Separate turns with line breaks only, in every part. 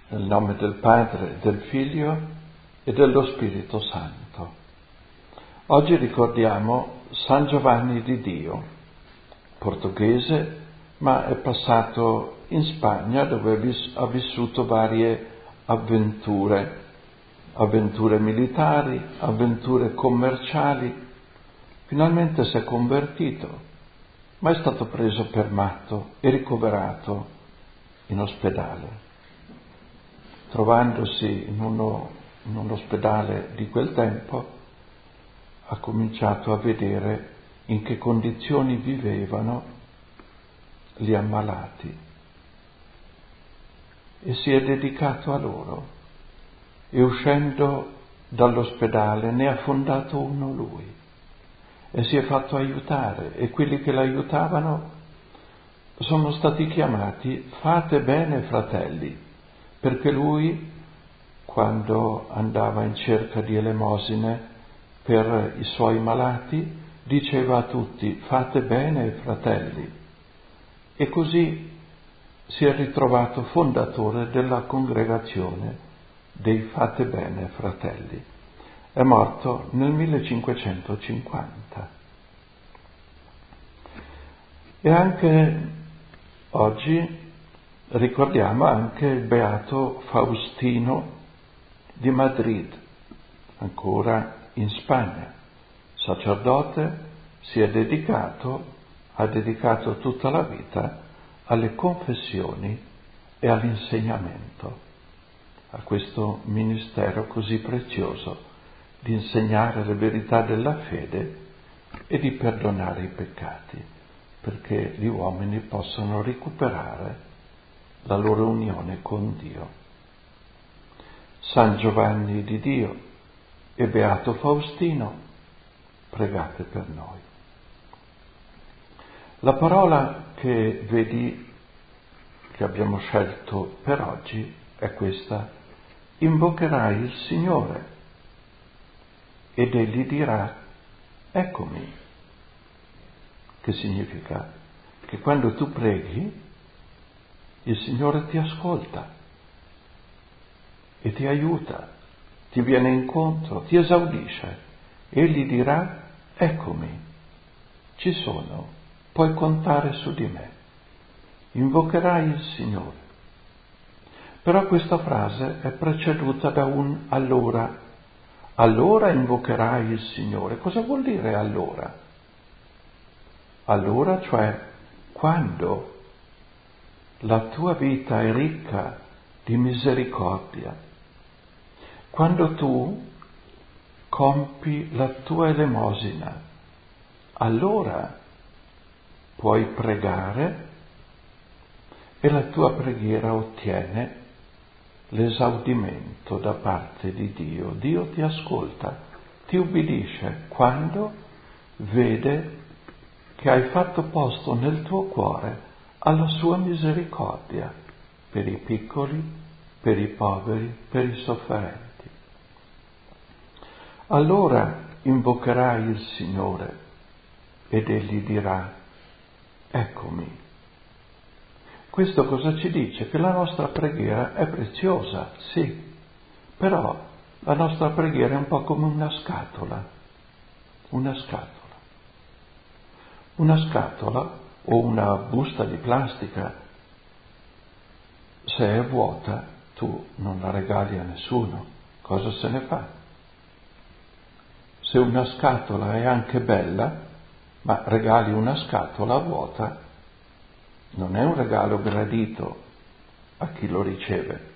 Nel nome del Padre, del Figlio e dello Spirito Santo. Oggi ricordiamo San Giovanni di Dio, portoghese, ma è passato in Spagna dove ha vissuto varie avventure militari, avventure commerciali. Finalmente si è convertito, ma è stato preso per matto e ricoverato in ospedale. Trovandosi in un ospedale di quel tempo, ha cominciato a vedere in che condizioni vivevano gli ammalati e si è dedicato a loro e uscendo dall'ospedale ne ha fondato uno lui e si è fatto aiutare e quelli che l'aiutavano sono stati chiamati fate bene fratelli, perché lui, quando andava in cerca di elemosine per i suoi malati, diceva a tutti fate bene fratelli, e così si è ritrovato fondatore della congregazione dei fate bene fratelli. È morto nel 1550. E anche oggi ricordiamo anche il beato Faustino di Madrid, ancora in Spagna, sacerdote, ha dedicato tutta la vita alle confessioni e all'insegnamento, a questo ministero così prezioso di insegnare le verità della fede e di perdonare i peccati, perché gli uomini possano recuperare la loro unione con Dio. San Giovanni di Dio e Beato Faustino, pregate per noi. La parola che abbiamo scelto per oggi è questa: invocherai il Signore ed Egli dirà eccomi. Che significa? Che quando tu preghi il Signore ti ascolta e ti aiuta, ti viene incontro, ti esaudisce. Egli dirà eccomi, ci sono, puoi contare su di me. Invocherai il Signore. Però questa frase è preceduta da un allora. Allora invocherai il Signore. Cosa vuol dire allora? Allora, cioè, quando la tua vita è ricca di misericordia, quando tu compi la tua elemosina, allora puoi pregare e la tua preghiera ottiene l'esaudimento da parte di Dio. Dio ti ascolta, ti ubbidisce quando vede che hai fatto posto nel tuo cuore alla sua misericordia per i piccoli, per i poveri, per i sofferenti. Allora invocherai il Signore ed Egli dirà eccomi. Questo cosa ci dice? Che la nostra preghiera è preziosa, sì, però la nostra preghiera è un po' come una scatola o una busta di plastica. Se è vuota, tu non la regali a nessuno, cosa se ne fa? Se una scatola è anche bella, ma regali una scatola vuota, non è un regalo gradito a chi lo riceve.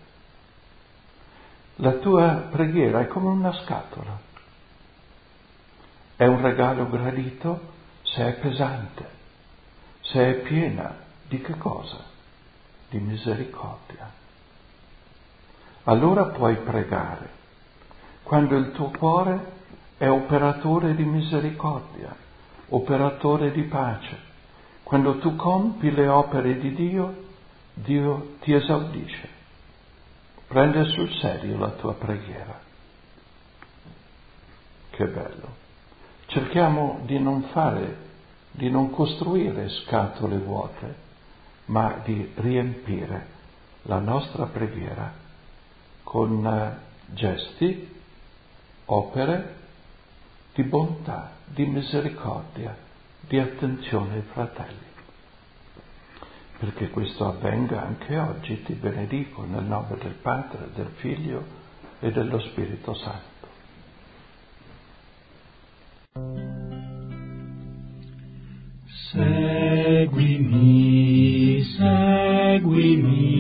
La tua preghiera è come una scatola. È un regalo gradito se è pesante, se è piena di che cosa? Di misericordia. Allora puoi pregare quando il tuo cuore è operatore di misericordia, operatore di pace. Quando tu compi le opere di Dio, Dio ti esaudisce, prende sul serio la tua preghiera. Che bello! Cerchiamo di non costruire scatole vuote, ma di riempire la nostra preghiera con gesti, opere di bontà, di misericordia, di attenzione ai fratelli. Perché questo avvenga anche oggi, ti benedico nel nome del Padre, del Figlio e dello Spirito Santo.
Seguimi, seguimi.